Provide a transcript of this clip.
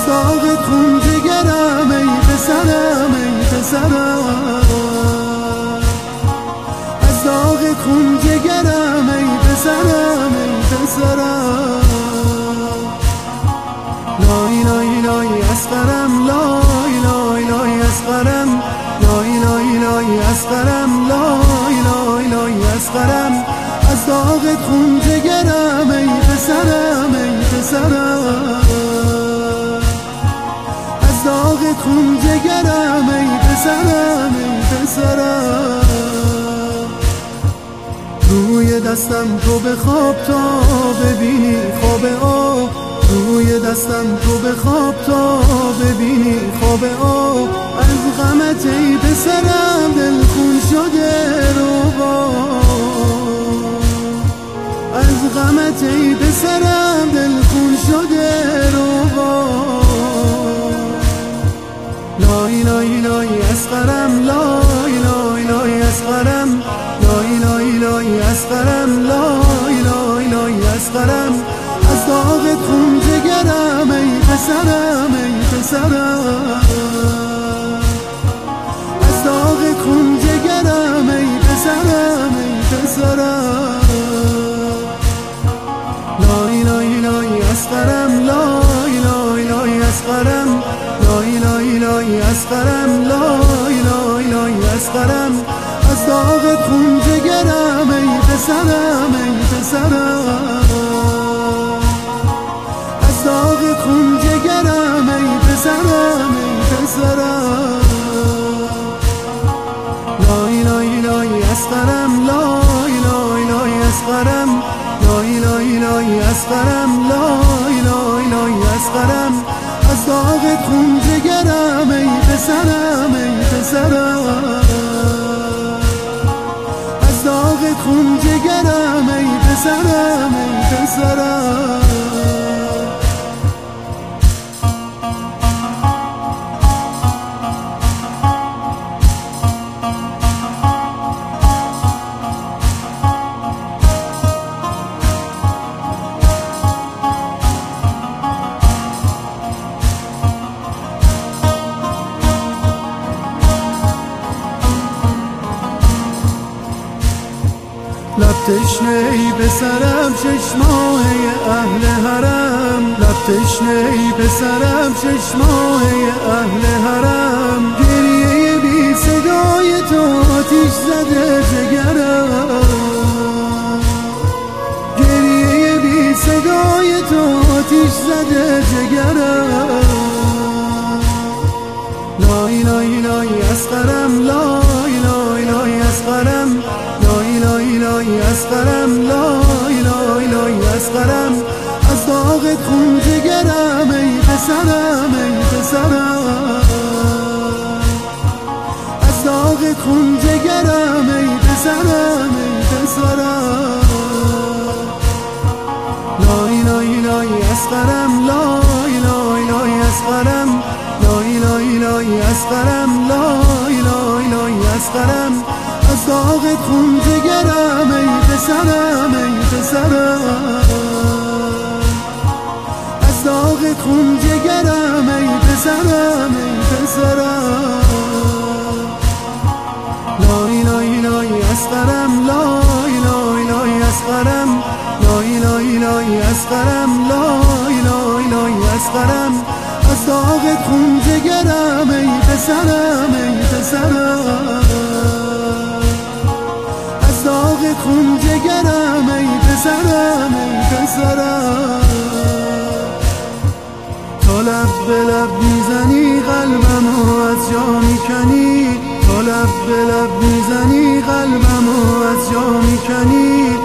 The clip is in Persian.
داغ خون جگرم ای پسرم ای پسرم، از داغ خون جگرم ای پسرم ای پسرم. لای لای لای اصغرم، لای لای لای اصغرم، لای لای لای اصغرم، لای لای لای اصغرم، از داغ خون جگرم ای پسرم ای پسرم، از داغ خون جگرم ای پسرم ای پسرم. روی دستم تو بخواب تا ببینی خواب آب، روی دستم تو بخواب تا ببینی خواب آب، از غمت ای پسرم دل خون شده روبا، از غمت ای پسرم دل خون شده روبا. لای لای لای اصغرم، لای لای لای اصغرم، لای لای لای اصغرم، لای لای لای اصغرم، از داغ خون جگرم ای پسرم ای پسرم، از داغ خون جگرم ای پسرم ای پسرم. لای لای لای اصغرم، لای لای لای اصغرم، لای لای لای اصغرم، لای لای لای اصغرم، از داغ خون جگرم ای پسرم ای پسرم، از داغ خون جگرم ای پسرم ای پسرم. لای لای لای اصغرم، لای لای لای اصغرم، لای لای لای اصغرم، لای لای لای اصغرم، از داغ خون جگرم ای پسرم ای پسرم، از داغ خون جگرم ای پسرم ای پسرم. لب تشنه ای پسرم شش ماهه اهل حرم، لب تشنه ای پسرم شش ماهه اهل حرم، گریه بی صدای تو آتیش زده جگرم، گریه بی صدای تو آتیش زده جگرم. لای لای لای اصغرم، لای لای لای اصغرم، لای لای لای اصغرم، لای لای لای اصغرم، از داغ خون جگرم ای پسرم ای پسرم، از داغ خون جگرم ای پسرم ای پسرم. لای لای لای اصغرم، لای لای لای اصغرم، لای لای لای اصغرم، لای لای لای اصغرم، از داغ خون جگرم ای پسرم ای پسرم، از داغ خون جگرم ای پسرم ای پسرم. لای لای لای اصغرم، لای لای لای اصغرم، لای لای لای اصغرم، لای لای لای اصغرم، از داغ خون جگرم ای پسرم ای پسرم، از داغ خون جگرم ای پسرم ای پسرم. تا لب به لب میزنی قلبمو از جا میکنی، تا لب به لب میزنی قلبمو از جا میکنی،